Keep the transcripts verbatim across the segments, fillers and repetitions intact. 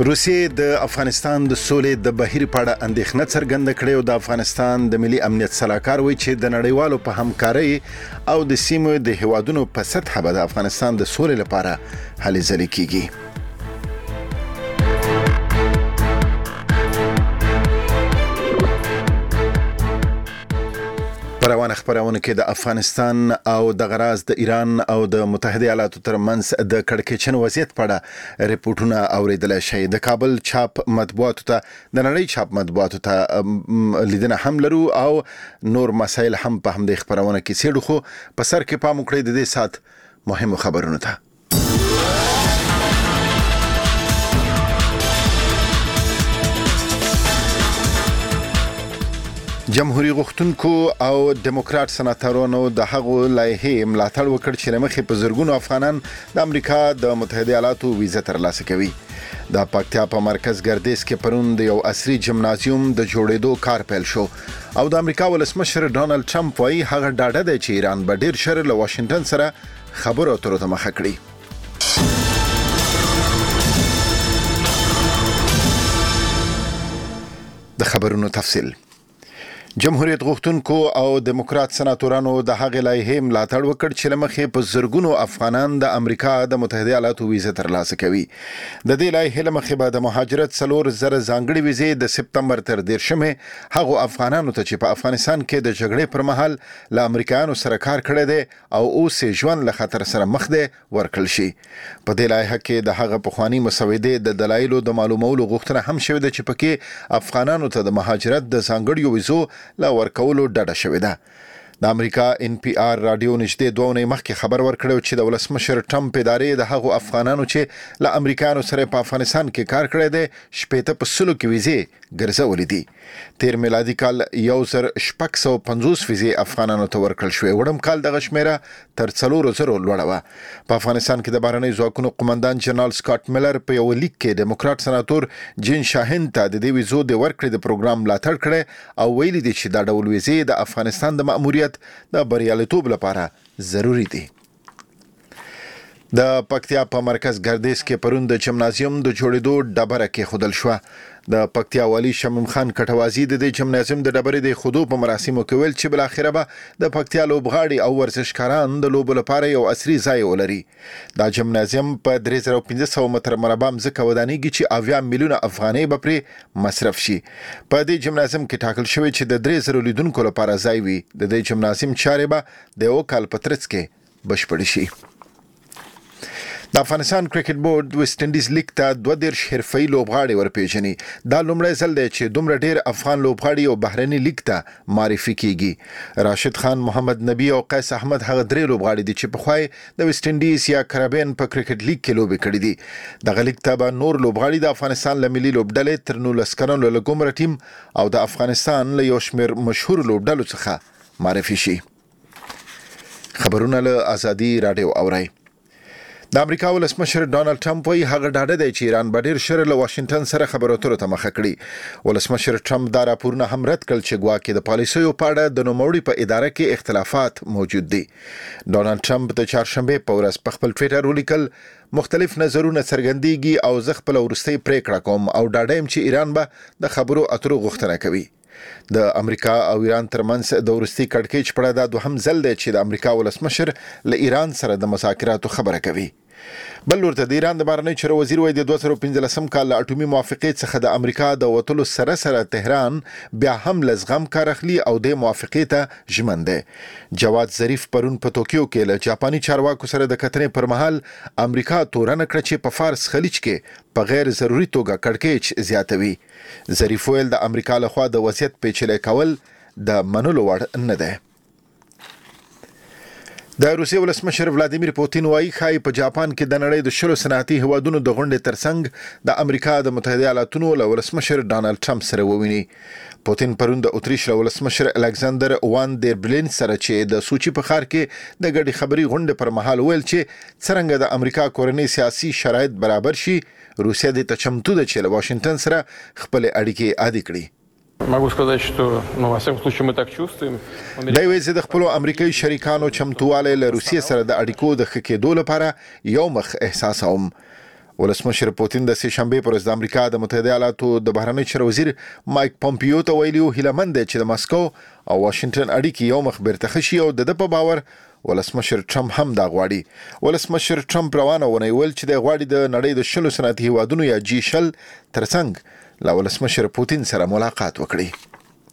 روسیې د افغانستان د سولې د بهیر په اړه اندېښنه څرګنده کړې او د افغانستان د ملي امنیت سلاکار وایي چې د نړیوالو په همکارۍ او د سیمو د هیوادونو په سطحه به د افغانستان د سولې لپاره هلې ځلې کیږي. پروانه خبرونه کې د افغانستان او د غراز د ایران او د متحده ایالاتو ترمنځ د کړکېچن وضعیت په اړه ریپورتونه اوریدل شي. د کابل چاپ مطبوعاتو ته د نړۍ چاپ مطبوعاتو ته لیدنه هم لرو او نور مسایل هم په همدې خبرونه کې سیډو، خو په سر کې پام وکړئ د دې سات مهمو خبرونو ته. جمهوریت غوښتونکو او دیموکرات سناتورانو د هغو لایحې ملاتړ وکړ چې لمخې په زرګونو افغانان د امریکا د متحده ایالاتو ویزه ترلاسه کوي. د پکتیا په مرکز ګردیز کې پرون د یو عصري جمنازیوم د جوړېدو کار پیل شو او د امریکا ولسمشر ډونالد ټرمپ وايي هغه ډاډه دی چې ایران به ډیر شر له واشنگټن سره خبرو اترو ته مخه کړي. د خبرونو تفصیل. جمهوریت غوښتونکو او دیموکرات سناتورانو د هغې لایحې ملاتړ وکړ چې لمخې په زرګونو افغانان د امریکا د متحده ایالاتو ویزه ترلاسه کوي. د دې لایحې لمخې به د مهاجرت څلور زره ځانګړي ویزې د سپتمبر تر دیرشمې هغو افغانانو ته چې په افغانستان کې د جګړې پر مهال له امریکایانو سره کار کړی دی او اوس یې ژوند له خطر سره مخ دی ورکړل شي. په دې لایحه کې د هغه پخواني مسودې د دلایلو د معلومولو غوښتنه هم شوې ده چې پکې افغانانو ته د مهاجرت د ځانګړیو ویزو لا ورکولو ډډه شوې ده. د امریکا ان پی آر رادیو نږدې دوه اونۍ مخکې خبر ورکړی چې د ولسمشر ټرمپ ادارې د هغو افغانانو چې له امریکایانو سره په افغانستان کې کار کړی دی شپېته په سلو کې ویزې ګرځولې دي. تیر میلادي کال یو زر شپږ سوه پنځوس ویزې افغانانو ته ورکړل شوې. وړم کال دغه شمیره تر څلورو زرو لوړه وه. په افغانستان کې د بهرنیو ځواکونو قومندان جنرال سکاټ میلر په یو لیک کې دیموکرات سناتور جین شاهین ته د دې ویزو د ورکړې د پروګرام ملاتړ کړی او ویلي دي چې دا ډول ویزې د افغانستان د مأموریت د بریالیتوب لپاره ضروری دي. د پکتیا په مرکز ګردیز کې پرون د جمنازیوم د جوړېدو ډبره کې خودل شو. د پکتیا والی شمیم خان کټوازی د دې جمنازیوم د ډبرې د خودو په مراسمو کې ویل چې بل اخره به د پکتیا لوبغاړي او ورزشکاران د لوبو لپاره یو عصري ځای ولري. دا جمنازیوم په درې زره پنځه سوه متره مربع ځمکه ودانېږي چې اویا میلیونه افغانۍ به پرې مصرف شي. په دې جمنازیوم کې ټاکل شوی چې د درې زره لیدونکو لپاره ځای وي. د دې جمنازیوم چارې به د یو کال په ترڅ کې بشپړې شي. د افغانستان کرکټ بورډ ویسټ انډیز لیګ ته دوه دېرش حرفه‌ایي لوبغاړي ورپېژني. دا لومړی ځل دی چې دومره ډېر افغان لوبغاړي یو بهرني لیګ ته معرفي کیږي. راشد خان، محمد نبی او قیس احمد هغه درې لوبغاړي دي چې پخوا د ویسټ انډیز یا کربین په کرکټ لیګ کې لوبې کړې دي. دغه لیګ ته به نور لوبغاړي د افغانستان له ملي لوبډلې تر نولس کلنو له ګومره ټیم او د افغانستان له یو شمېر مشهور لوبډلو څخه معرفي شي. خبرونه له ازادي رادیو اورئ. د امریکا ولسمشر ډونالد ټرمپ وايي هغه ډاډه دی چې ایران به ډیر شر له واشنگټن سره خبرو اترو ته مخه کړي. ولسمشر ټرمپ دا راپورونه هم رد کړل چې ګواکې د پالیسیو په اړه د نوموړي په اداره کې اختلافات موجود دي. ډونالد ټرمپ د چهارشنبې په ورځ په خپل ټویټر ولیکل مختلف نظرونه څرګندېږي او زه خپله وروستۍ پریکړه کوم او ډاډه یم چې ایران به د خبرو اترو غوښتنه کوي. د امریکا او ایران ترمنځ د وروستي کړکېچ په اړه دا دوهم ځل دی چې د امریکا ولسمشر له ایران سره د مذاکراتو خبره کوي. بل ورته د ایران د بهرنیو چارو وزیر وايي د دوه زره پنځلسم کال له اټومي موافقې څخه د امریکا د وتلو سره سره تهران بیا هم له زغم کار اخلي او د موافقې ته ژمن دی. جواد ظریف پرون په توکیو کې له جاپاني چارواکو سره د کتنې پر مهال امریکا تورنه کړه چې په فارس خلیج کې په غیر ضروري توګه کړکېچ زیاتوي. ظریف ویل د امریکا لخوا د وضعیت پیچلی کول د منلو وړ نه دی. د روسیې ولسمشر ولادیمیر پوتین وايي ښایي په جاپان کې د نړۍ د شلو صنعتي هیوادونو د غونډې ترڅنګ د امریکا د متحده ایالاتونو له ولسمشر ډونالد ټرمپ سره وویني. پوتین پرون د اتریش له ولسمشر الکساندر وان دیر بلین سره چې د سوچي په ښار کې د ګډې خبري غونډې پر مهال ویل چې څرنګه د امریکا کورنۍ سیاسي شرایط برابر شي روسیه د چمتو ده چې له واشنگټن سره خپل اړیکې عادي کړي. Могу сказать, что, ну, во всяком случае, мы так чувствуем. دا وایي د خپل امریکایي شریکانو چمتواله له روسیې سره د اړیکو د ښه کېدو لپاره یو مخ احساسوم. ولسمشر پوتین د سه شنبه پر ورځ د امریکا د متحده ایالاتو د بهرنی چارو وزیر مایک پومپیو ته ویلي هیلمند چې د مسکو او واشنگټن اړیکې یو مخ بیرته خشي او د په باور ولسمشر ټرمپ هم دا غواړي. ولسمشر ټرمپ روانه ونه ویل چې د غواړي د نړۍ د شلو صنعتي هیوادونو یا جی شل ترڅنګ له ولسمشر پوتین سره ملاقات وکړي.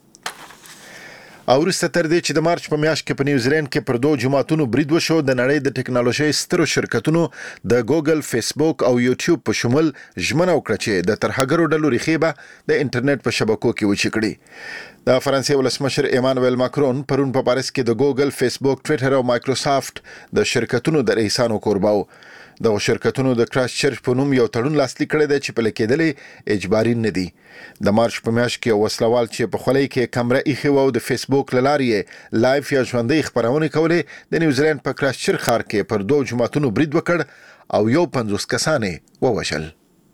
او وروسته تر دې چې د مارچ په میاشت کې په نیوزیلند کې پر دوه جماعتونو برید وشو، د نړۍ د ټکنالوژي سترو شرکتونو د ګوګل، فیسبوک او یوټیوب په شمول ژمنه وکړه چې د ترهګرو ډلو ریښې به د انټرنیټ په شبکو کې وچې کړي. د فرانسې ولسمشر ایمانوئل ماکرون پرون په پاریس کې د ګوګل، فیسبوک، ټویټر او مایکروسافت د شرکتونو د رئیسانو کورباو. د شرکتونو د کرایسټ چرچ په نوم یو تړون لاسلیک کړی دی چې په لیکېدلې اجباري نه دی. د مارچ په میاشت کې وسلوال چې په خولۍ کې کمره ایښې و او د فیسبوک له لارې لایف یا ژوندۍ خپرونې کولې، د نیوزیلند په کرایسټ چرچ ښار کې پر دوه جماعتونو برید وکړ او یو پنځوس کسان یې ووژل.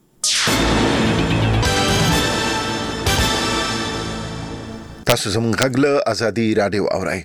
تاسو زموږ غږ له ازادي رادیو اورئ.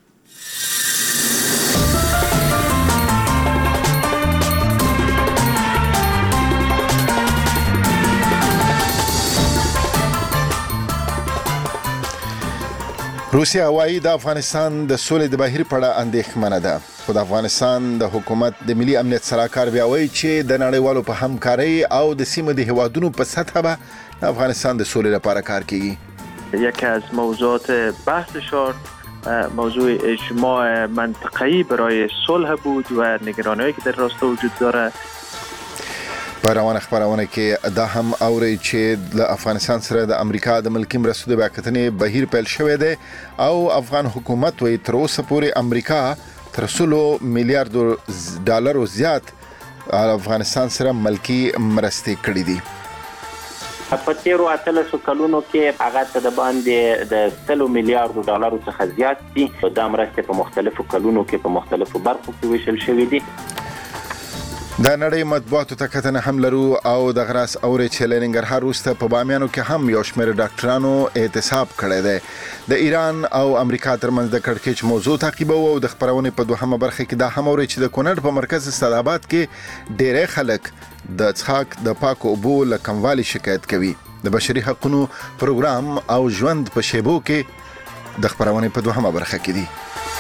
روسیا وايي د افغانستان د سولې د بهیر په اړه اندېښمنه ده. خو د افغانستان د حکومت د ملي امنیت سلاکار بیا وایي چې د نړیوالو په همکارۍ او د سیمې د هیوادونو په سطح به د افغانستان د سولې لپاره کار کوي. یکی از موضوعات بحثشان موضوع اجماع منطقه‌ای برای صلح بود و نگرانی‌هایی که در راستا وجود داره. په روانه خبرونه کې دا هم اوري چې د افغانستان سره د امریکا د ملکی مرستو د بیاکتنې بهیر پیل شوی دی او افغان حکومت وایي تر اوسه پورې امریکا تر سلو میلیارډ ډالر زیات افغانستان سره ملکی مرستې کړې دي. په تیرو اتلسو کلونو کې هغه ته د باندې د سلو میلیارډ ډالر څخه زیات دي. دا مرستې په مختلفو کلونو کې په مختلفو برخو کې ویشل شوې دي. د نړۍ مطبوعاتو ته کتنه هم لرو او د غراس اوري چې لنګرهار وروسته په بامیانو کې هم یو شمېر ډاکټرانو اعتصاب کړی دی. د ایران او امریکا ترمنځ د کړکېچ موضوع تعقیبو او د خبرونې په دوهمه برخه کې دا هم اوري چې د کونړ په مرکز استاداباد کې ډېری خلک د څښاک د پاکو اوبو له کموالي شکایت کوي. د بشري حقوقو پروګرام او ژوند په شیبو کې د خبرونې په دوهمه برخه کې دي.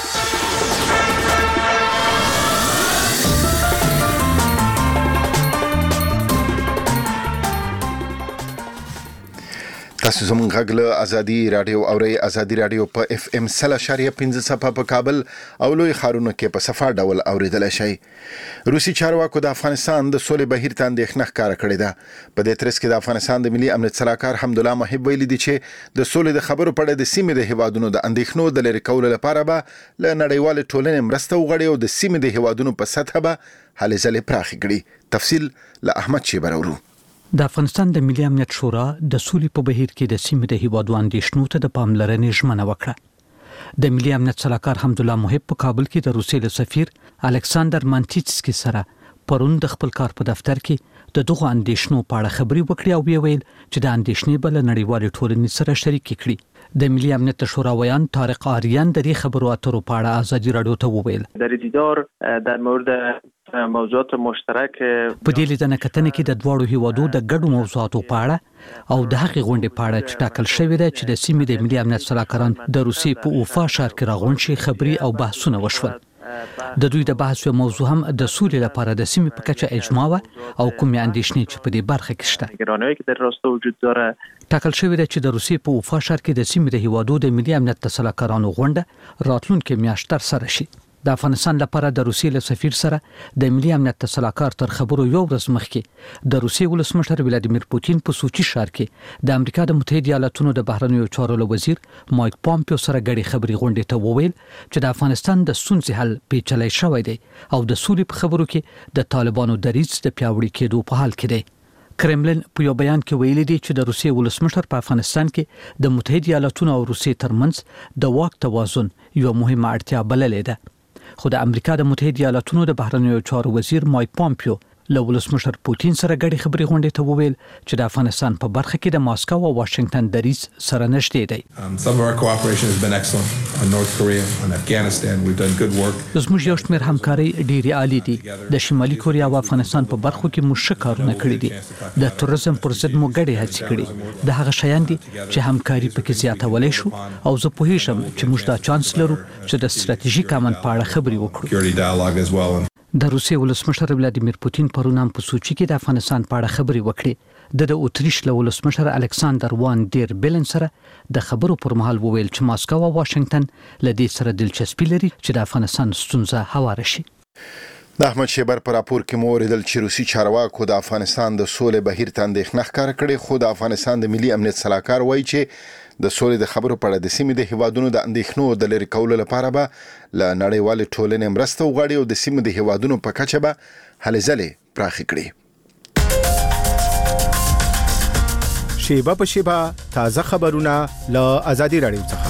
تاسو زموږ غږ له ازادي رادیو اورئ. ازادي رادیو په اف ام سل اشاریه پنځه صفه په کابل او لوی ښارونو کې په صفه ډول اوریدل شي. روسي چارواکو د افغانستان د سولې بهیر ته اندېښنه ښکاره کړې ده. په دې ترڅ کې د افغانستان د ملي امنیت سلاکار حمدالله محب ویلي دي چې د سولې د خبرو په اړه د سیمې د هیوادونو د اندېښنو د لرې کولو لپاره به له نړیوال ټولنې مرسته وغواړي او د سیمې د هیوادونو په سطح به هلې ځلې پراخې کړي. تفصیل له احمد شیبر اورو. د افغانستان د ملي امنیت شورا د سولې په بهیر کې د سیمې د هیوادو اندېښنو ته د پاملرنې ژمنه وکړه. د ملي امنیت سلاکار حمدالله محب په کابل کې د روسیې له سفیر الکساندر مانټیچسکي سره پرون د خپل کار په دفتر کې د دغه اندېښنو په اړه خبرې وکړې او ویل چې د اندېښنې بل نړیوال ټولنې سره شریک کړي. د ملي امنیت شورا ویان طارق آریان د دې خبرو اترو په اړه ازادي رادیو ته وویل. در دیدار در مورد موضوعات مشترک په دې لیدنه کتنه کې د دواړو هیوادو د ګډو موضوعاتو په اړه او د هغې غونډې په اړه چې ټاکل شوې ده چې د سیمې د ملي امنیت سلاکاران د روسیې په اوفا ښار کې راغونډ شي خبري او بحثونه وشول. د دوی د بحث موضوع هم د سولې لپاره د سیمې په کچه اجماع او کومې اندېښنې چې په دې برخه کې شته. نگرانی‌هایی که در راستا وجود داره ټاکل شوې ده چې د روسیې په اوفا ښار کې د سیمې د هیوادو د ملي امنیت سلاکارانو غونډه راتلونکي میاشت تر سره شي. د افغانستان لپاره د روسیې له سفیر سره د ملي امنیت سلاکار تر خبرو یو ورځ مخکې د روسیې ولسمشر ولادیمیر پوتین په سوچي ښار کې د امریکا د متحده ایالاتونو د بهرنیو چارو وزیر مایک پومپیو سره ګډې خبرې غونډې ته وویل چې د افغانستان د ستونزې حل پیچلی شوی دی او د سولې په خبرو کې د طالبانو دریځ د پیاوړي کېدو په حال کې دی. کرملن په یو بیان کې ویلي دی چې د روسیې ولسمشر په افغانستان کې د متحده ایالاتونو او روسیې ترمنځ د واک توازن یو مهمه اړتیا بللې ده. خو د امریکا د متحده ایالاتونو د بهرنیو چارو وزیر مایک پومپیو له ولسمشر پوتین سره غړي خبري غونډې ته وویل چې د افغانستان په برخه کې د ماسکو او واشنگټن دریځ سره نشته دی. Um, some of our cooperation has been excellent on North Korea, on Afghanistan. We've done good work. زموږ یو شمېر همکاري ډېرې عالی دي. د شمالي کوریا او افغانستان په برخو کې موږ ښه کارونه کړي دي. د تورزم پر ضد مو ګډې هڅې کړي. د هغه شیان دي چې همکاري پکې زیاتولی شو او زه پوهیږم چې موږ دا چانس لرو چې د ستراتیژیک امن په اړه خبرې وکړو. د روسیې ولسمشر ولادیمیر پوتین پرون هم په سوچي کې د افغانستان په اړه خبرې وکړې. د د اتریش له ولسمشر الکساندر وان ډیر بیلن سره د خبرو پر مهال وویل چې ماسکو او واشنگټن له دې سره دلچسپي لري چې د افغانستان ستونزه هواره شي. د احمد شیبر پر راپور کې مو اوریدل چې روسي چارواکو د افغانستان د سولې بهیر ته اندېښنه ښکاره کړې، خو د افغانستان د ملي امنیت سلاکار وایي چې د سولې د خبرو په اړه د سیمې د هیوادونو د اندېښنو د لرې کولو لپاره به له نړیوالې ټولنې مرسته وغواړي او د سیمې د هیوادونو په کچه به هلې ځلې پراخې کړي. شیبه په شیبه تازه خبرونه له آزادي رادیو څخه.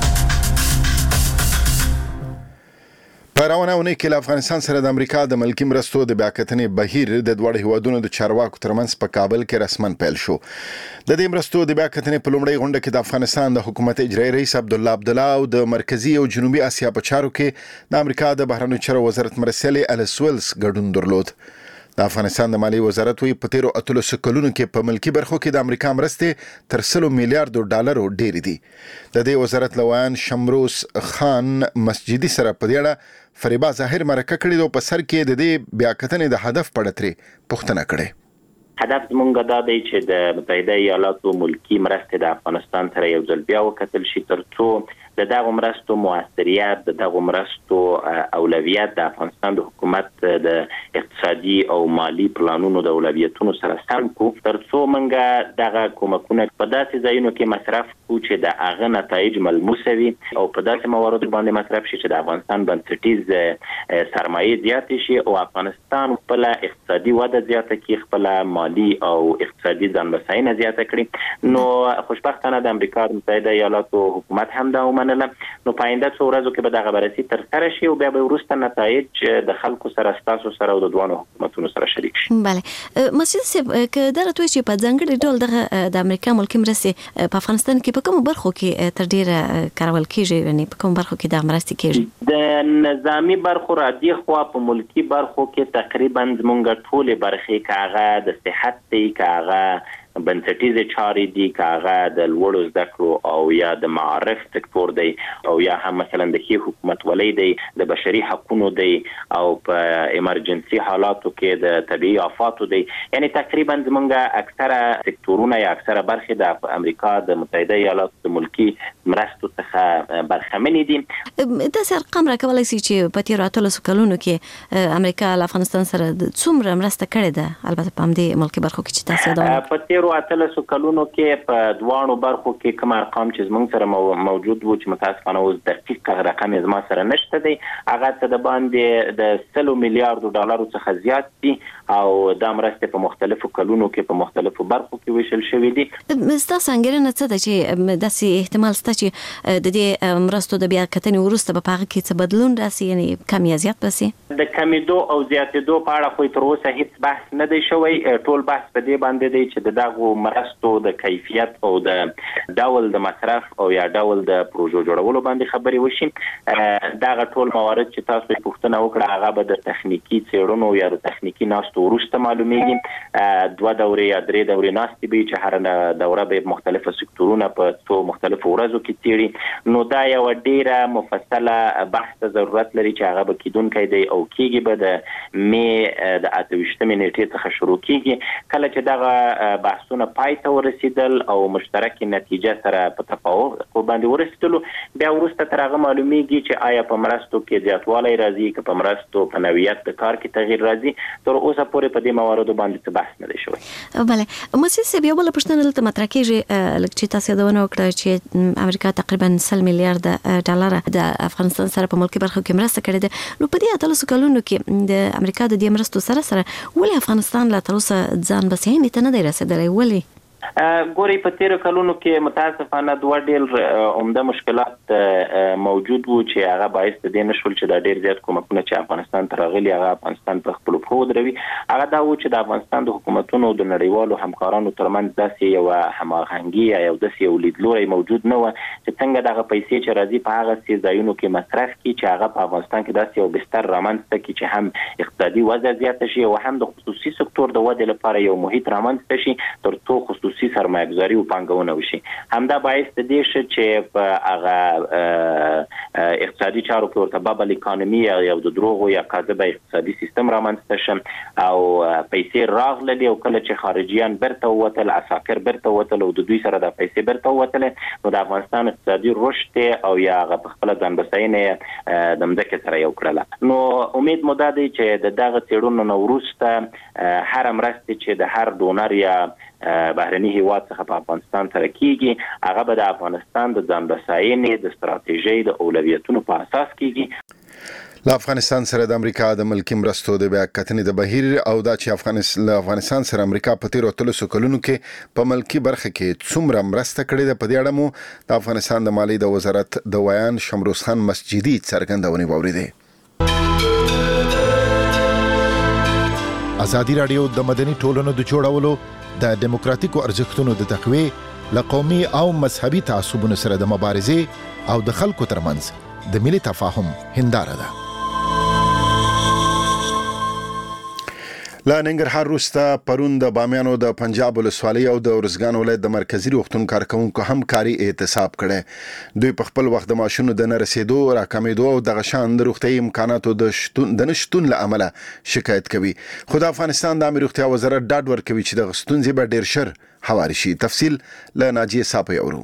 روانه اونۍ کې له افغانستان سره د امریکا د ملکي مرستو د بیاکتنې بهیر د دواړو هیوادونو د چارواکو ترمنځ په کابل کې رسماً پیل شو. د دې مرستو د بیاکتنې په لومړۍ غونډه کې د افغانستان د حکومت اجرایي رئیس عبدالله عبدالله او د مرکزی او جنوبي اسیا په چارو کې د امریکا د بهرنیو چارو وزارت مرستیال الیس ویلز ګډون درلود. د افغانستان د مالیې وزارت وی په تیرو اتلسو کلونو کې په ملکی برخو کې د امریکا مرستې تر سلو میلیارډ ډالرو ډېرې دي. د دې وزارت لویان شمروز خان مسجدي سره په دې اړه فریبا ظاهر مرکه کړې او په سر کې د دې بیاکتنې د هدف په اړه ترې پوښتنه کړې. هدف زمونږ دا دی چې د متحده ایالاتو ملکی مرستې د افغانستان سره یو ځل بیا وکتل شي ترڅو د دغه مرستو موثریت، د دغه مرستو اولویت د افغانستان د حکومت د اقتصادي او مالی پلانونو د اولویتونو سره سم کو، ترڅو موږ دغه کومکونه په داسې ځایونو کې مصرف کو چې د هغه نتایج ملموس وي او په داسې مواردو باندې مصرف شي چې د افغانستان بنسټیز سرمایه زیات شي او افغانستان خپل اقتصادي وده زیاته کړي، خپل مالی او اقتصادي ځانبساینه زیاته کړي. نو خوشبختانه د امریکا د متحده ایالاتو حکومت هم دا ومنله. نو پاینده څو ورځو کې به دغه بررسي تر سره شي او بیا به وروسته نتایج د خلکو سره ستاسو سره او د دوه حکومتونو سره شریک شي. بله مسجد صاحب که دا راته چې په ځانګړي ډول دغه د امریکا ملکي مرستې په افغانستان کې په کومو برخو کې تر ډیره کارول کیږي، یعنی په کومو برخو کې د مرستې کیږي؟ د نظامی برخو را دي خو په ملکی برخو کې تقریبا زمونږ ټولې برخې کاغه د صحت دی، کاغه بنسټیزه چارې دي، کاغه د لوړو زده کړو او یا د معارف سکتور دی او یا هم مثلا د ښې حکومتولۍ دی، د بشري حقوقو دی او په ایمرجنسي حالاتو کې د طبیعي آفاتو دی. یعنی تقریبا زمونږ اکثره سکتورونه یا اکثره برخې د امریکا د متحده ایالاتو د ملکی مرستو څخه برخمنې دي. داسې ارقام راکولی سي چې په تیرو اتلسو کلونو کې امریکا له افغانستان سره څومره مرسته کړې ده، البته په همدې ملکي برخو کې چې تاسو یادوئ؟ په تیرو اتلسو کلونو کې په دواړو برخو کې کوم ارقام چې زموږ سره موجود وو چې متاسفانه اوس دقیق رقم زما سره نشته دی، هغه څه د باندې د سلو میلیارډو ډالرو څخه زیات دي او دا مرستې په مختلفو کلونو کې په مختلفو برخو کې ویشل شوې دي. ستاسو انګېرنه څه ده چې داسې احتمال شته چې د دې مرستو د بیاکتنې وروسته به په هغه کې څه بدلون راسي، یعنی کم یا زیات به سي؟ د کمیدو او زیاتېدو په اړه خو تر اوسه هیڅ بحث نه دی شوی. ټول بحث په دې باندې دی چې د دغو مرستو د کیفیت او د ډول د مصرف او یا ډول د پروژو جوړولو باندې خبرې وشي. دغه ټول موارد چې تاسو یې پوښتنه وکړه هغه به د تخنیکي څېړنو یا د تخنیکي ناستو وروسته معلومیږي. دوه دورې یا درې دورې ناستې به چې هر دوره به مختلفه سکتورونه په څو مختلفو ورځو کې تیري. نو دا یو ډیره مفصله بحث ته ضرورت لري چې هغه به کیدونکی دی او کیږي به د مې د اته ویشتمې نیټې څخه شروع کیږي. کله چې دغه بحثونه پای ته ورسیدل او مشترک نتیجه سره په تفاوت باندې ورسیدلو بیا وروسته تر هغه معلومیږي چې آیا په مرستو کې زیاتوالی راځي که په مرستو په نوعیت د کار کې تغییر راځي. تر اوسه پورې په دې مواردو باندې څه بحث نه دی شوی. بله مسجد صاحب یو بله پوښتنه دلته مطرح کېږي لکه چې تاسو یادونه وکړه چې امریکا تقریبا سل میلیارډ ډالره د افغانستان سره په ملکي برخو کې مرسته کړې ده. نو په دې اتلسو کلونو کې د امریکا د دې مرستو سره سره ولې افغانستان لا تر اوسه ځان بسیاینې ته نه دی رسېدلی؟ ولې؟ ګوري په تیر کلونو کې متاسفانه دوه ډېر عمده مشکلات موجود وو چې هغه باعث دي نشول چې دا ډېر زیات کومکونه چې افغانستان ته راغلي هغه افغانستان په خپل پښو دروي. هغه دا و چې د افغانستان د حکومتونو د نړیوالو همکارانو ترمنځ داسې یو هماهنګي یا داسې یو لیدلوری موجود نه و چې څنګه دغه پیسې چې راځي په هغه څه ځایونو کې مصرف کړي چې هغه په افغانستان کې داسې یو بستر رامنځته کړي چې هم اقتصادي وضع زیاته شي او هم د خصوصي سکتور د ودې لپاره یو محیط رامنځته شي تر څو خصوصي سرمایه‌ګذاري او پانګونه وشي. همدا باعث دی چې په هغه اقتصادي چارو کې ورته بابل اکانومي یا د دروغو یا کاذبه اقتصادي سیستم رامنځته شي او پیسې راغلي او کله چې خارجيان برته وتل عساکر برته وتل او د دوی سره د پیسې برته وتل نو د افغانستان اقتصادي رشد او یا په خپل ځان بساینه د مځکې سره یو کړل. نو امید مو ده چې د دغه تیړونو نو وروسته هر مرستې چې د هر ډونر یا بهرني هیواد څخه په افغانستان سره کیږي هغه به د افغانستان د ځان بساینې د ستراتیژۍ د اولویتونو په اساس کیږي. له افغانستان سره د امریکا د ملکی مرستو د بیا کتنې د بهیر او دا چې افغانستان افغانستان سره امریکا په تیر اتلسو کلونو کې په ملکی برخه کې څومره مرسته کړې ده په دې اړه مو د افغانستان د مالی د وزارت د ویان شمروز خان مسجدي څرګندونې واوریدې. ازادي رادیو د مدني ټولنو د جوړولو د دیموکراتیکو ارزښتونو د تقویې له قومي او مذهبي تعصبونو سره د مبارزې او د خلکو ترمنځ د ملي تفاهم هنداره ده. لا ننګرهار روستا پرون د بامیانو د پنجاب ولسوالۍ او د ارزګان ولایت د مرکزی روغتون کارکونکو همکاري اعتصاب کړي. دوی په خپل وخت د ماشونو د نرسېدو راکمېدو او د غشان د روغتي امکاناتو د شتون د نشټون له امله شکایت کوي. خو د افغانستان د امیر روغتیا وزارت ډاډ ورکوي چې د غستونځي به ډیر شر هواري شي. تفصیل له ناجیه صاحب یورو.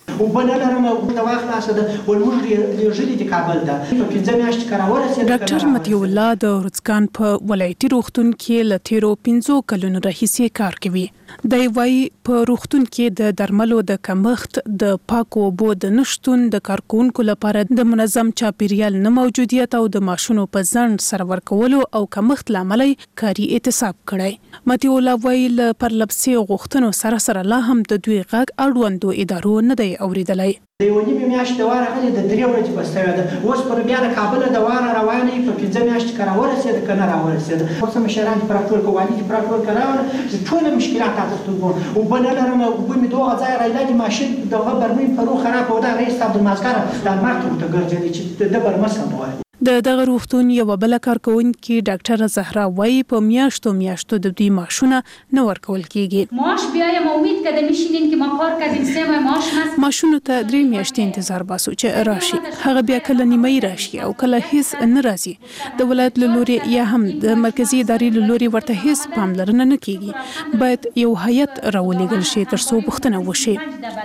ډاکټر متیو الله د ارزګان په ولایتي روغتون کې له تیرو پنځو کلونو راهیسې کار کوي. دی وايي په روغتون کې د درملو د کمښت، د پاکو اوبو د نشتون، د کارکونکو لپاره د منظم چاپیریال نه موجودیت او د ماشونو په ځنډ سره ورکولو او کمښت لامل کاري اعتصاب کړی. متیو الله وايي له پرلپسې غوښتنو سره سره لا هم د دوی غږ اړوندو ادارو نه دی اوریدلی. د یو نیمې میاشتې د واره غلې د درې ورځې بسته ده. اوس پر بیا د کابل د واره روانې په پنځه میاشتې که راورسېده که نه راورسېده. اوس مشران چې پراټول که والي چې پراټول که راوړه ټوله مشکلات تاسو ستونګو اوبه نه لرم اوبه مې دوه ځایه رایلاجې ماشین دغه برمې پرو خراب او دا رئیس صاحب د مازګاره د المار ته ورته ګرځېدی چې د برمه سموه. د دغه روغتون یو بل کارکونکي ډاکټر زهرا وايي په میاشتو میاشتو د دوی معاشونه نه ورکول کیږي. معاش بیایم امید کده میشینین که ما کار کردیم سه ماه معاش مست. معاشونه ته درې میاشتې انتظار باسو چې راشي. هغه بیا کله نیمه راشي او کله هیڅ نه راځي. د ولایت له لوري یا هم د مرکزی ادارې له لوري ورته هیڅ پاملرنه نه کیږي. باید یو هیئت راولېږل شي تر څو پوښتنه وشي.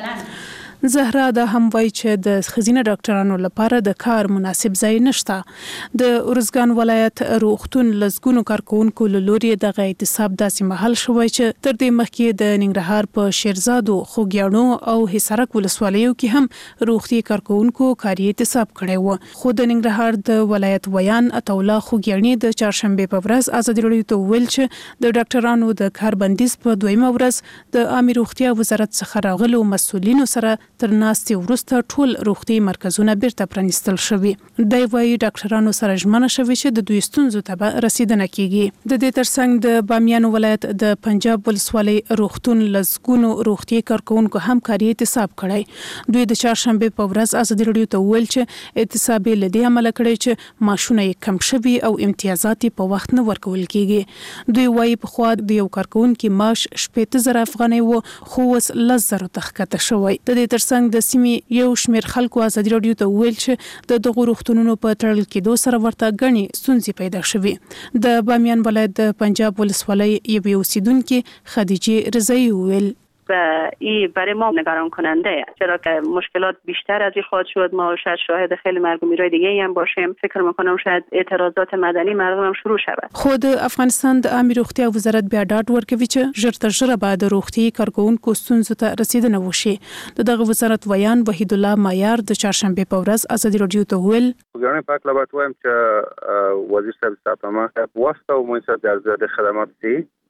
زهرا دا هم وایي چې د ښځینه ډاکټرانو لپاره د کار مناسب ځای نشته. د ارزګان ولایت روغتون لزګونو کارکونکو له لوري دغه اعتصاب داسې مهال شوی چې تر دې مخکې د ننګرهار په شیرزادو، خوږیاڼو او حصارک ولسوالیو کې هم روغتي کارکونکو کاري اعتصاب کړی و. خو د ننګرهار د ولایت ویان عطاالله خوږیاڼي د چهارشنبې په ورځ ازادي راډیو ته وویل چې د ډاکټرانو د کار بندیز په دویمه ورځ د عامه روغتیا وزارت څخه راغلو مسؤلینو سره تر ناستې وروسته ټول روغتي مرکزونه بیرته پرانیستل شوي. دی وايي ډاکټرانو سره ژمنه شوې چې د دوی ستونزو ته به رسیدنه کیږي. د دې ترڅنګ د بامیانو ولایت د پنجاب ولسوالۍ روغتون لزګونو روغتي کارکونکو هم کاري اعتصاب کړی. دوی د چهارشنبې په ورځ ازادي راډیو ته وویل چې اعتصاب یې له دې امله کړی چې معاشونه یې کم شوي او امتیازات په وخت نه ورکول کیږي. دوی وايي پخوا د یو کارکونکي معاش شپږ زره افغانۍ و خو اوس لس زره ته ښکته شوی. د دې ترڅنګ د سیمې یو شمېر خلکو ازادي راډیو ته وویل چې د دغو روغتونونو په تړل کېدو سره ورته ګڼې ستونزې پیدا شوې. د بامیان ولایت د پنجاب ولسوالۍ یوې اوسیدونکې خدیجه رضایی وویل این برای ما نگران کننده چرا که مشکلات بیشتر از این خواهد شد. ما شاید شاهد خیلی مرگ و میرای دیگه هم باشیم. فکر میکنم شاید اعتراضات مدنی مردم هم شروع شود. خود افغانستان د عامه روغتیا وزارت بیا ډاډ ورکوي چې ژر تر ژره به د روغتي کارکونکو ستونزو ته رسیدنه وشي. دغه وزارت ویان وحید الله معیار د چهارشنبې په ورځ ازادي راډیو ته وویل ګرانه پاک لبات وایم چې وزیر صاحب ستاسو ما واسطه و مؤسسات ارزیابی خدمات دی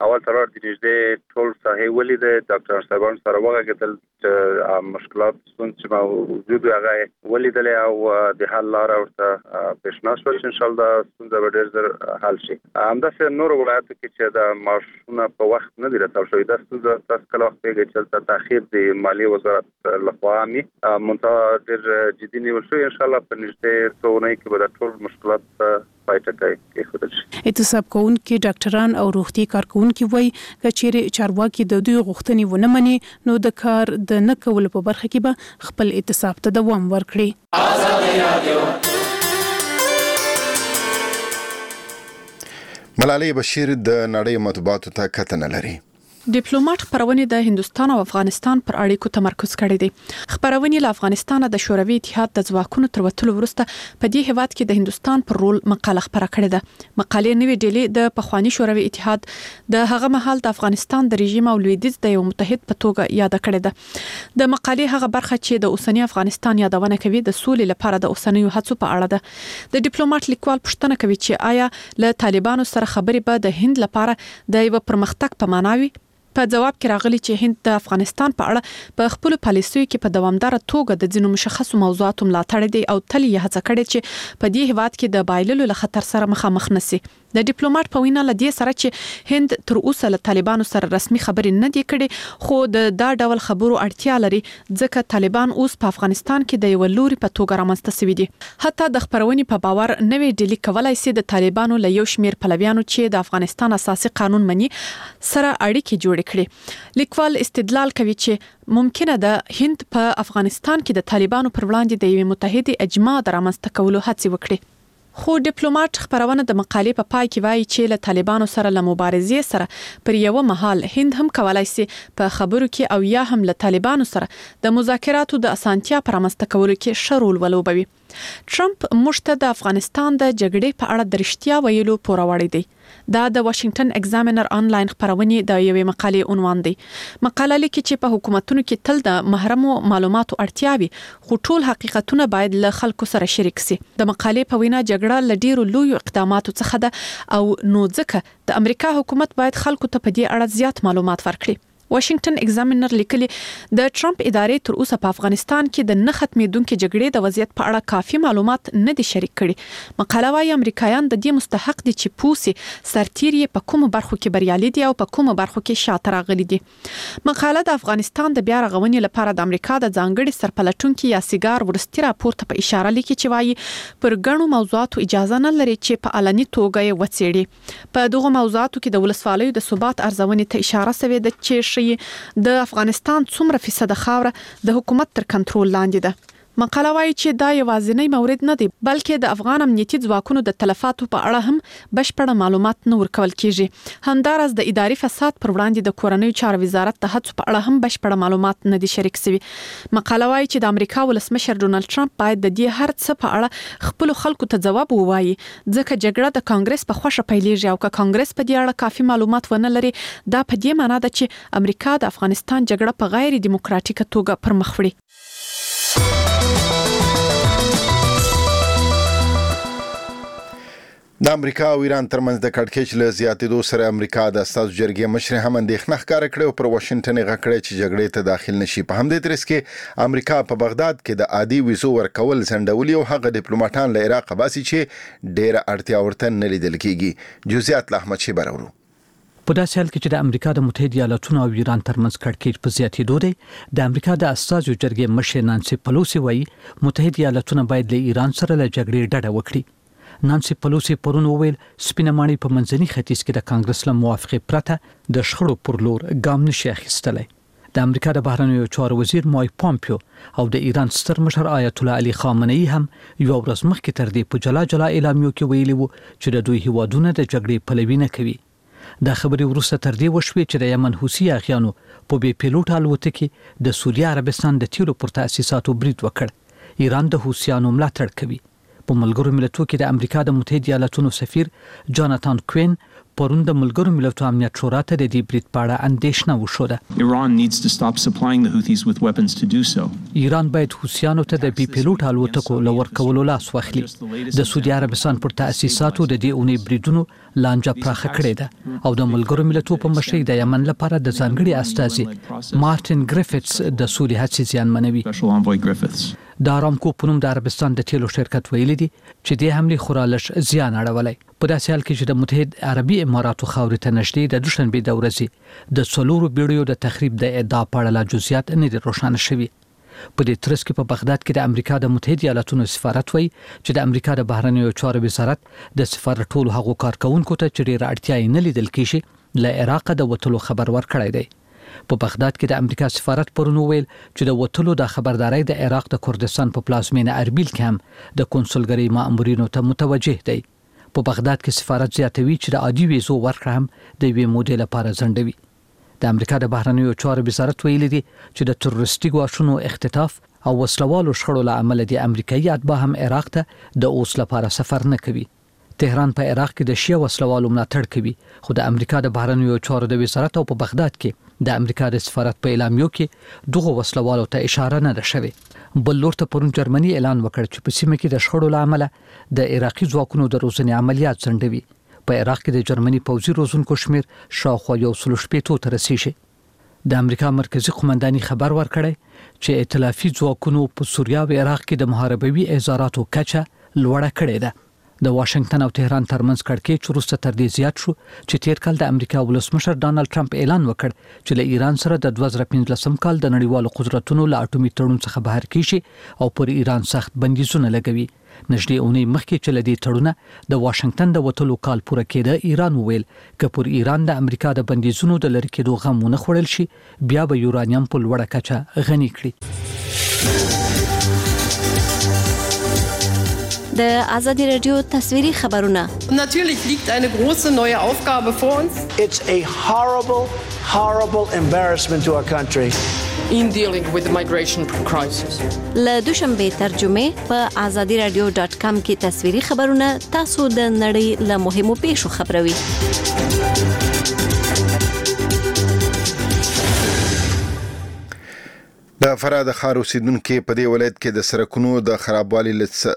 اول تر د نږدې ټول ساحې ولیدې ډاکټر صاحبان سره وغږېدل چې مشکلات څنګه موجود هغه ولیدل او د حل لار ورته پیشنهاد شو چې ان شاء الله څنګه به ډېر زر حل شي. همداسې نور ولایتو کې چې د معاشونه په وخت نه دي راتاو شوي دا څنګه تاسو کله وخت کې چې تاخير د مالیې وزارت لخوا می منتها ډېر جدي نیول شوی ان شاء الله په نږدې څو اونۍ کې به ټول مشکلات پای ته کوي. اعتصاب کوونکي ډاکټران او روغتي کارکونکي وایي چې چارواکي د دوی غوښتنې ونه مني نو د کار د نه کولو په برخه کې به خپل اعتصاب ته دوام ورکړي. ملالۍ بشیر د نړۍ مطبوعاتو ته کتنه لري. ډیپلوماټ خبرونه د هندستان او افغانستان پر اړیکو تمرکز کړی دی. خبرونه له افغانستان د شوروي اتحاد د ځواکونو تر وتلو وروسته په دې هیواد کې د هندستان پر رول مقاله خبره کړې ده. مقالې نوې ډلې د پخوانی شوروي اتحاد د هغه مهال د افغانستان د رژیم او لویدیځ د یو متحد په توګه یاد کړې ده. د مقالې هغه برخه چې د اوسنی افغانستان یادونه کوي د سولې لپاره د اوسنیو هڅو په اړه ده. د ډیپلوماټ لیکوال پوښتنه کوي چې آیا له طالبانو سره خبرې به د هند لپاره د یو پرمختګ په معنا وي. په جواب کې راغلي چې هند د افغانستان په اړه په خپل پالیسیو کې په دوامدار توګه د ځینو مشخصو موضوعاتو ملاتړ دی او تل یې هڅه کړې چې په دې هیواد کې د بایللو له خطر سره مخامخ نشي. د ډیپلوماټ په وینا له دې سره چې هند تر اوسه له طالبانو سره رسمي خبرې نه دی کړې خو د دا ډول خبرو اړتیا لري ځکه طالبان اوس په افغانستان کې د یو لوري په توګه رامنځته شوي دي. حتی د خبرونې په باور نوې ډلې کولای شي د طالبانو له یو شمیر پلویانو چې د افغانستان اساسي قانون مني سره اړیکې جوړ کړي. لیکوال استدلال کوي چې ممکنه ده هند په افغانستان کې د طالبانو پر وړاندې د یو متحد اجماع د رامنځته کولو هڅه وکړي. خو ډیپلوماټ خبرونه د مقالې په پای کې وایي چې له طالبانو سره له مبارزې سره پر یو مهال هند هم کولای شي په خبرو کې او یا هم له طالبانو سره د مذاکراتو د اسانتیا پر رامنځته کولو کې شرول ولوبوي. ټرمپ مشته د افغانستان د جګړې په اړه د رښتیا ویلو پوروړی دی. دا د واشنگټن ایگزامینر آنلاین خبرونه د یوې مقالې عنوان دی. مقاله لیکي چې په حکومتونو کې تل د محرمو معلوماتو اړتیا وي خو ټول حقیقتونه باید له خلکو سره شریک شي. د مقالې په وینا جګړه له ډیرو لویو اقداماتو څخه ده او نو ځکه د امریکا حکومت باید خلکو ته په دې اړه زیات معلومات ورکړي. واشنگټن ایگزامینر لیکلي د ټرمپ ادارې تر اوسه په افغانستان کې د نه ختمېدونکو جګړې د وضعیت په اړه کافي معلومات نه دي شریک کړي. مقاله وايي امریکایان د دې مستحق دي چې پوسي سرتیري په کومو برخو کې بریالي دي او په کومو برخو کې شاته راغلي دي. مقاله د افغانستان د بیا رغونې لپاره د امریکا د ځانګړي سرپلټونکو یا سیګار ورستي راپورته په اشاره لیکي چې وايي پر ګڼو موضوعاتو اجازه نه لري چې په علني توګه یې وڅېړي. په دغه موضوعاتو کې د ولسوالیو د ثبات ارزونې ته اشاره شوې ده چې د افغانستان څومره فیصد خاوره د حکومت تر کنټرول لاندې ده. مقاله وايي چې دا یوازینی مورد نه دی بلکې د افغان امنیتي ځواکونو د تلفاتو په اړه هم بشپړ معلومات نه ورکول کیږي. همدارس د اداري فساد پر وړاندې د کورنیو چارو وزارت د هڅو په اړه هم بشپړ معلومات نه دي شریک شوي. مقاله وايي چې د امریکا ولسمشر ډونالد ټرمپ باید د دې هر څه په اړه خپل خلکو ته ځواب ووایي ځکه جګړه د کانګرس په خوښه پیلېږي او که کانګرس په دې اړه کافي معلومات ونه لري دا په دې معنی ده چې امریکا د افغانستان جګړه په غیر دیموکراتیکه توګه پر مخ وړي. د امریکا او ایران ترمنځ د کړکېچ له زیاتېدو سره امریکا د استازو جرګې مشر هم اندېښنه ښکاره کړې او پر واشنگټن یې غږ کړی چې جګړې ته داخل نشي. په همدې ترڅ کې امریکا په بغداد کې د عادي ویزو ورکول ځنډولي او هغه ډیپلوماټان له عراق باسي چې ډېره اړتیا ورته نه لیدل کېږي. جزئیات له احمد شیبه راوړو. په داسې حال کې چې د امریکا د متحده ایالاتونو او ایران ترمنځ کړکېچ په زیاتېدو دی د امریکا د استازو جرګې مشر نانسي پلوسی وایي متحده ایالاتونه باید له ایران سره له جګړې ډډه وکړي. نانسي پلوسی پرون وویل سپینه ماڼۍ په منځني ختیځ کې د کانګرس له موافقې پرته د شخړو پر لور ګام نشي اخیستلی. د امریکا د بهرنیو چارو وزیر مایک پامپیو او د ایران ستر مشر آیت الله علي خامنه‌ای هم یو ورځ مخکې تر دې په جلا جلا اعلامیو کې ویلي وو چې د دوی هیوادونه د جګړې پلوي نه کوي. دا خبرې وروسته تر دې وشوې چې د یمن حوثي اغیانو په بې پیلوټ الوتکې د سعودي عربستان د تیلو پر تاسیساتو برید وکړ. ایران د حوثیانو ملاتړ کوي. په ملګرو ملتونو کې د امریکا د متحده ایالاتونو سفیر جاناتان کوین پرون د ملګرو ملتونو امنیت شورا ته د دې برید په اړه اندېښنه وښوده. Iran needs to stop supplying the Houthis with weapons to do so. ایران باید حوثیانو ته د بي پیلوټ الوتکو لور کولو لاس واخلي. د سعودي عربستان پر تاسیساتو د دې اونۍ بریدونو لانجه پراخه کړې ده او د ملګرو ملتونو په مشرۍ د یمن لپاره د ځانګړي استازي مارټین ګریفټس د سولې هڅې زیانمنوي. د ارامکو په نوم د عربستان د تیلو شرکت ویلي دي چې د حملې خورالش زیان اړولی. په داسې حال کې چې د متحد عربي اماراتو خاورې ته نږدې د دوشنبې د ورځې د څلورو بیړیو د تخریب د ادعا په اړه لا جزئیات نه دي روښانه شوي. په دې ترڅ کې په بغداد کې د امریکا د متحده ایالاتونو سفارت وایي چې د امریکا د بهرنیو چارو وزارت د سفارت ټولو هغو کارکونکو ته چې ډېره اړتیا یې نه لیدل کېږي له عراق د وتلو خبر ورکړی دی. په بغداد کې د امریکا سفارت پرون ویل چې د وتلو د خبرداري د عراق د کردستان په پلازمینه اربیل کې هم د کنسولګری مامورینو ته متوجه دی. په بغداد کې سفارت زیاتوي چې د عادي ویزو ورکړه هم د یوې مودې لپاره ځنډوي. د امریکا د بهرنیو چارو وزارت ویلي دي چې د تروریستي ګواښونو اختطاف او وسلوالو شخړو له امله د امریکایي اتباع هم عراق ته د اوس لپاره سفر نه کوي. تهران په عراق کې د شیعه وسلوالو ملاتړ کوي خو د امریکا د بهرنیو چارو د وزارت او په بغداد کې د امریکا د سفارت په اعلامیو کې دغه وسلوالو ته اشاره نه ده شوې. بل لور ته پرون جرمني اعلان وکړ چې په سیمه کې د شخړو له امله د عراقي ځواکونو د روزنې عملیات ځنډوي. په عراق کې د جرمني پوځي روزونکو شمیر شاوخوا یو سل شپېته ته رسیږي. د امریکا مرکزی قومنداني خبر ورکړی چې ائتلافي ځواکونو په سوریه او عراق کې د محاربوي اظهاراتو کچه لوړه کړې ده. د واشنگټن او تهران ترمنځ کړکېچ وروسته تر دې زیات شو چې تیر کال د امریکا ولسمشر ډانلډ ټرمپ اعلان وکړ چې له ایران سره د دوه زره پنځلسم کال د نړیوالو قدرتونو له اټومي تړون څخه بهر کیږي او پر ایران سخت بندیزونه لګوي. نږدې اونۍ مخکې چې له دې تړونه د واشنگټن د وتلو کال پوره کېده ایران وویل که پر ایران د امریکا د بندیزونو د لرې کېدو غم ونه خوړل شي بیا به یورانیم په لوړه کچه غني کړي. د ازادي رادیو تصویري خبرونه. Natürlich liegt eine große neue Aufgabe vor uns. It's a horrible, horrible embarrassment to our country. In dealing with the migration crisis. له دوشنبه ترجمه په ازادي رادیو ډاټ کام کې تصویري خبرونه تاسو د نړۍ له مهمو پیښو خبروي. د فراه د ښار اوسیدونکو په دې ولایت کې د سرکونو د خرابوالي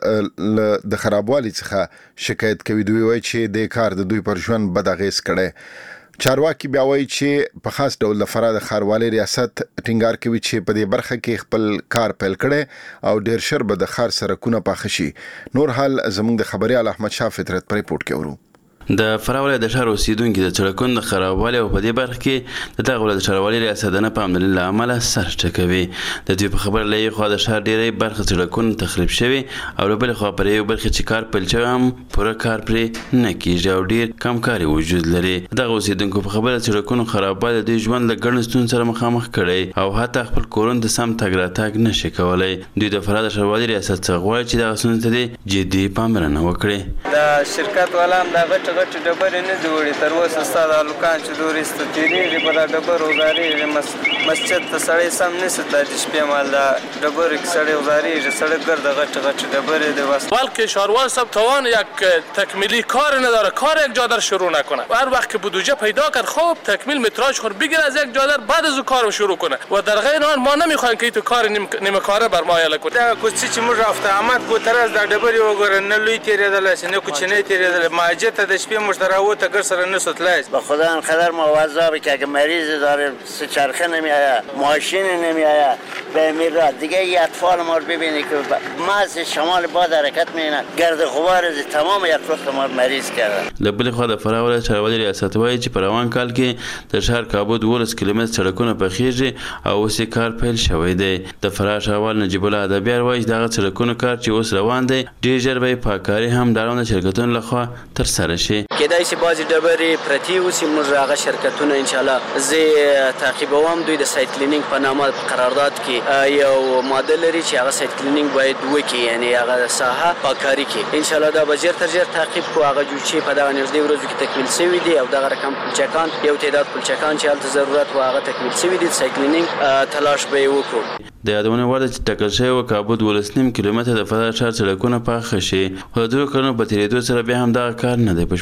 د خرابوالي څخه شکایت کوي. دوی وایي چې د کار د دوی پر ژوند بد اغیز کړي. چارواکي بیا وایي چې په خاص ډول د فراه د ښاروالۍ ریاست ټینګار کوي چې په دې برخه کې خپل کار پیل کړي او ډیر شر به د ښار سرکونه پاخه شي. نور حال زموږ د خبريال احمد شاه فطرت پر ریپورت کې ورو. د فراه ولایت د ښار اوسیدونکو د سړکونو د خرابوالي او په دې برخه کې د دغه ولایت ښاروالۍ ریاست نه پاملرنې له امله سر ټکوي. د دوی په خبره له یوې خوا د ښار ډېری برخه سړکونه تخریب شوي او له بلې خوا پر یوې برخې چې کار پیل شوی هم پوره کار پرې نه کېږي او ډېر کمکاري وجود لري. دغه اوسیدونکو په خبره د سړکونو خرابوالی د دوی ژوند له ګڼو ستونزو سره مخامخ کړی او حتی خپل کورونو ته سم تګ راتګ نه شي کولی. دوی د فراه د ښاروالۍ ریاست څخه غواړي چې دغه ستونزو ته دې جدي پاملرنه وکړي. د شرکت والا هم دا غټې غټې ډبرې نه جوړي تر اوسه ستا د هلکان چې دورسته تېرېږي په دا ډبرو وزارېږي مسجد ته سړی سم نشي تللی د شپې مهال دا ډبرو کې سړی وزارېږي سړک ګرده غټې غټې ډبرې دی بس. بلکه شهروان صاحب توان یک تکمیلی کار نداره کار یک جا در شروع نکنه. هر وقت که بودجه پیدا کرد خب تکمیل متراژ خود بگیره از یک جا در بعد از کارو شروع کنه و در غیر آن ما نمیخوایم که تو کار نیمه کاره برمایه کنه. دا کوڅې چې موږ رفته احمد کو تر از دا ډبرې وګوره نه لوی تېرېدلی شي نه کوچنی تېرېدلی مسجد ته د شپې موږ ته راووته ګر سره نه ستلایست. به خدا انقدر موظفه که اگه مریض داره سه چرخه نمیآید ماشین نمیآید به میرا دیگه ای اطفال ما رو ببینی که محض شمال باد حرکت می‌کنن گرد غبار از تمام یک وقت ما مریض کردن. له بلې خوا د فراه ولایت ښاروالۍ ریاست وایي چې په روان کال کې د ښار کابو دولس کیلومتر سړکونه پخېږي او اوس کار پیل شوی دی. د فراه ښاروال نجیب الله ادبیار وایي چې دغه سړکونو کار چې اوس روان دی ډېر ژر به یې پاککاري هم د اړونده شرکتونو لخوا ترسره شي. کېدای شي بعضې ډبرې پرتې اوسي موږ هغه شرکتونه انشاءالله زه تعقیبوم. دوی د سایت کلینینګ په نامه قرارداد کې یو ماده لري چې هغه سایت کلینینګ باید وکړي یعنی هغه ساحه پاککاري کړي. انشاءالله دا به ژر تر ژر تعقیب کړو. هغه جوچې په دغه نږدې ورځو کې تکمیل شوي دي او دغه رقم پلچکان یو تعداد پلچکان چې هلته ضرورت و هغه تکمیل شوي دي. سایت کلینینګ تلاش به یې وکړو. د یادونه وړ ده چې ټاکل شوی و کابو دولس نیم کیلومتره د فراه ښار سړکونه پاخه شي خو د درو کلونو په تېرېدو سره بیا هم دغه کار نه دی بشپړ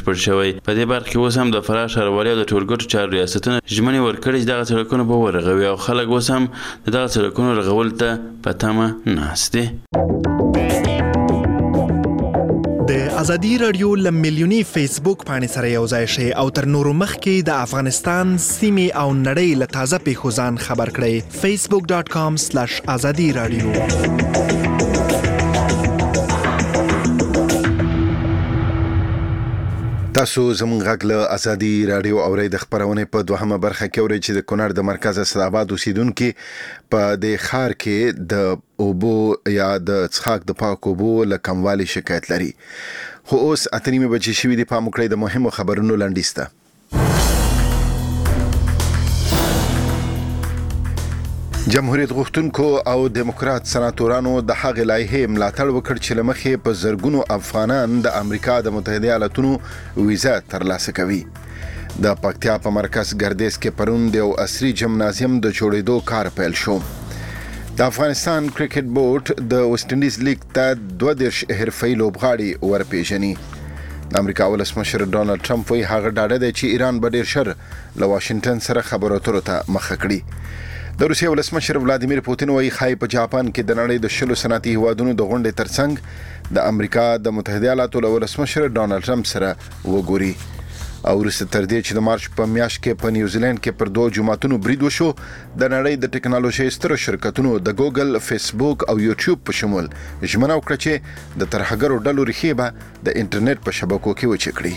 بشپړ شوی. په دې برخه کې اوس هم د فراه ښاروالۍ او د ټولګټو چارو ریاستونه ژمنې ورکړې چې دغه سړکونه به ورغوي او خلک اوس هم د دغه سړکونو رغولو ته په تمه ناست دي. د ازادي رادیو ل میلیوني فیسبوک باندې سره یو ځای شئ او تر نورو مخکې د افغانستان سیمې او نړۍ له تازه پیښو ځان خبر کړئ. فیسبوک ډاٹ کام سلاش ازادي رادیو. تاسو زموږ غږ له ازادي رادیو اورئ. د خبرونې په دوهمه برخه کې اورئ چې د کونړ د مرکز اسداباد اوسیدونکو په د ښار کې د اوبو یا د څښاک د پاک اوبو له کموالي شکایت لري. خو اوس اته نیمه بجې شوې دي. پام وکړئ د مهمو خبرونو لنډیز ته. جمهوریت غوښتونکو او دیموکرات سناتورانو د هغې لایحې ملاتړ وکړ چې له مخې په زرګونو افغانان د امریکا د متحده ایالاتونو ویزا ترلاسه کوي. د پکتیا په مرکز ګردیز کې پرون د یو عصري جمنازیم د جوړېدو کار پیل شو. د افغانستان کرکټ بورډ د ویسټ انډیز لیګ ته دوه دېرش حرفه‌ایي لوبغاړي ورپېژني. د امریکا ولسمشر ډونالډ ټرمپ وایي هغه ډاډه دی چې ایران به ډېر ژر له واشنګټن سره خبرو اترو ته مخه کړي. د روسیې ولسمشر ولادیمیر پوتین وایي ښایي په جاپان کې د نړۍ د شلو صنعتي هیوادونو د غونډې ترڅنګ د امریکا د متحده ایالاتو له ولسمشر ډونالډ ټرمپ سره وګوري. او وروسته تر دې چې د مارچ په میاشت کې په نیوزیلند کې پر دوه جوماتونو برید وشو، د نړۍ د ټکنالوژۍ سترو شرکتونو د ګوګل، فیسبوک او یوټیوب په شمول ژمنه وکړه چې د ترهګرو ډلو ریښې به د انټرنیټ په شبکو کې وچې کړي.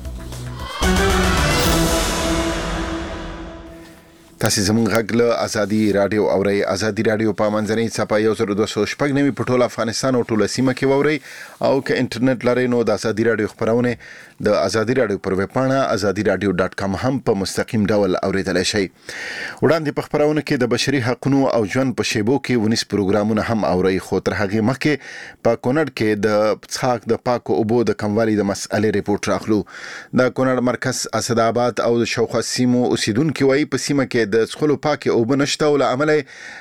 تاسو زموږ غږ له ازادي رادیو اورئ. ازادي رادیو په منځنۍ څپه یو زر دوه سوه شپږ نوي په ټول افغانستان او ټوله سیمه کې واورئ. او که انټرنیټ لرئ نو د ازادي رادیو خبرونه د ازادي رادیو پر ویب پاڼه ازادي رادیو ډاټ کام هم په مستقیم ډول اوریدلای شئ. وړاندې په خبرونه کې د بشري حقوقو او ژوند په شیبو کې ونیس پروګرامونه هم اورئ. خو تر هغه مخکې په کونړ کې د څښاک د پاکو اوبو د کموالي د مسئلې ریپورت راخلو. د کونړ مرکز اسداباد او د شاوخوا سیمو اوسیدونکو وایي په سیمه کې د څښلو پاکي اوبه نشته او له امله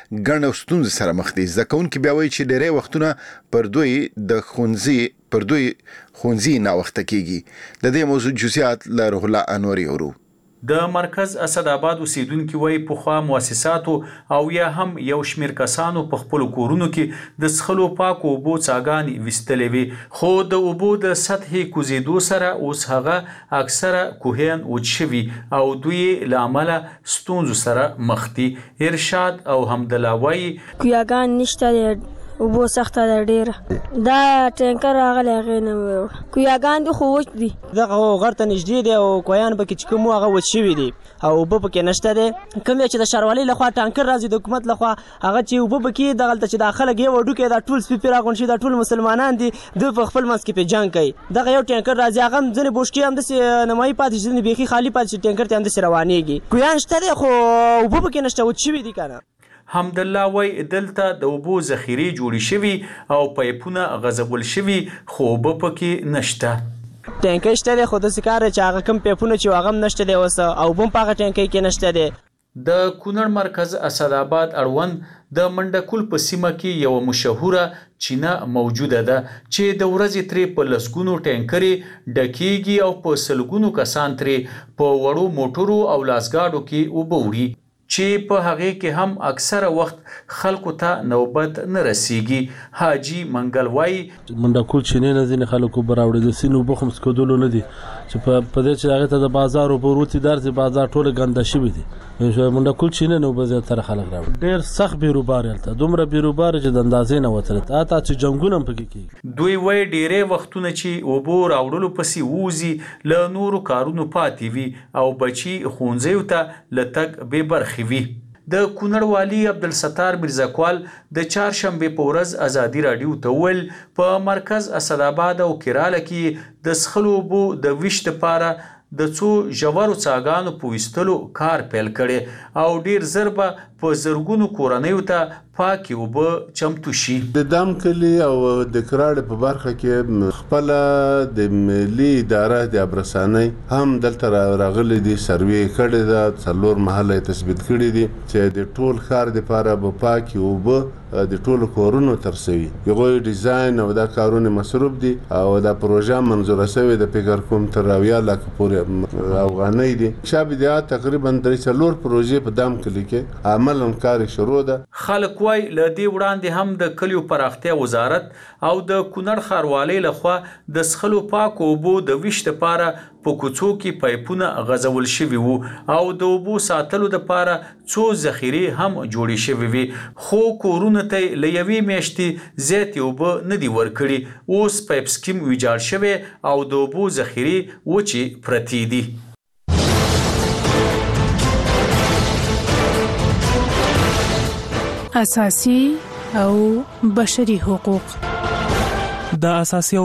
ګڼ ستونزې سره مخ دي. زده کوونکي بیا وایي چې ډېری وختونه پر دوی د ښوونځي پر دوی ښوونځي ناوخته کیږي. د دې موضوع جزئیات له روح الله انوري اورو. د مرکز اسداباد اوسیدونکو وایي پخوا مؤسساتو او یا هم یو شمیر کسانو په خپل کورونو کې د څښلو پاکو اوبو څاګانې ویستلې وي، خو د اوبو د سطحې کوزیدو سره اوس هغه اکثره کوهیان وچ شوي او دوی له امله ستونزو سره مخ دي. ارشاد او حمدالله وایي کویاګان نشته، اوبو سخته ده ډېره، دا ټینکر راغلی هغې نه وړ کویاګان دي خو وچ دي. دغه غر ته نږدې دی او کویان پکې چې کوم هغه وچ شوي دي او اوبه پکې نشته دی. کوم چې د ښاروالۍ لخوا ټانکر راځي د حکومت لخوا هغه چې اوبه پکې دغلته چې دا خلک یو ډوکې دا ټول سپي پرې راغونډ شي دا ټول مسلمانان دي دوی په خپل منځ کې پې جنګ کوي. دغه یو ټانکر راځي هغه هم ځینې بوشکې همداسې نمایي پاتې شي ځینې بیخي خالي پاتې شي ټانکر ته همداسې روانېږي. کویان شته دی خو اوبه پکې نشته وچ شوي دي که نه. حمدالله وایي دلته د اوبو ذخیرې جوړې شوي او پایپونه غځول شوي خو اوبه پکې نشته. ټانکۍ شته دی خو داسې کار دی چې هغه کوم پایپونه چې هغه هم نشته دی اوس او اوبه هم په هغه ټانکۍ کې نشته دی. د کونړ مرکز اسداباد اړوند د منډکول په سیمه کې یو مشهوره چینه موجوده ده چې د ورځې ترې په لسګونو ټانکرې ډکیږي او په سلګونو کسان ترې په وړو موټرو او لاسګاډو کې اوبه وړي چې په هغې کې هم اکثره وخت خلکو ته نوبت نه رسیږي. حاجي منګل وایي منډکول چینې نه ځینې خلکو به راوړي د سیند اوبه خو هم څښدلو نه دي چې په دې چې هغې ته د بازار اوبه وروتي درځي بازار ټوله ګنده شوي دي. منډکول چینې نه اوبه زیاتره خلک راوړي. ډېر سخت بیروبار یې هلته دومره بیروبار چې د اندازې نه وتلی حتی چې جنګونه هم پکې کېږي. دوی وایي ډېری وختونه چې اوبو راوړلو پسې ووځي له نورو کارونو پاتې وي او بچي ښوونځیو ته له تګ بې برخې وي. د کونړ والي عبدالستار میرزاکوال د چهارشنبې په ورځ ازادي راډیو ته وویل په مرکز اسداباد او کراله کې د څښلو اوبو د ویش دپاره د څو ژورو څاګانو په ویستلو کار پیل کړی او ډیر زر به په زرګونو کورنیو ته پاکي اوبه چمتو شي. د دام کلی او د کراړ په برخه کې خپل د ملي اداره د ابرسانۍ هم دلته راغلي دي، سروې کړي ده، څلور محله تثبیت کړي دي چې د ټول ښار لپاره به پاکي اوبه د ټولو کورونو ترسوي. یغوی ډیزاین او دا کارونه مصروف دي او دا پروژه منظوره شوې د فکر کوم تر اویا لک پورې افغانۍ دي. شابه دا تقریبا درې څلور پروژې په دام کلی کې عمل هم کار شروع ده. خلک وای ل دې وړاندې هم د کلیو پراختیا وزارت او د کونړ ښاروالۍ لخوا د سخلو پاکو اوبو د ویش لپاره په کوڅو کې پایپونه غځول شوي وو او د اوبو ساتلو لپاره څو ذخیرې هم جوړې شوې وي، خو کورونه ته له یوې میاشتې زیاتې اوبه نه دي ورکړي. اوس پایپ سکیم ویجاړ شوی او د اوبو ذخیرې وچې پرتې دي. اساسي او بشري حقوق. د اساسي